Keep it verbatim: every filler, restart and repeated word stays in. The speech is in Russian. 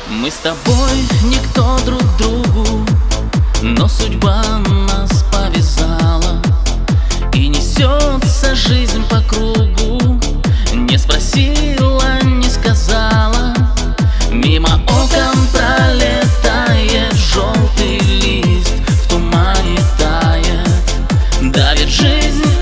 Мы с тобой никто друг другу, но судьба нас повязала, и несется жизнь по кругу. Не спросила, не сказала, мимо окон пролетает желтый лист, в тумане тает, давит жизнь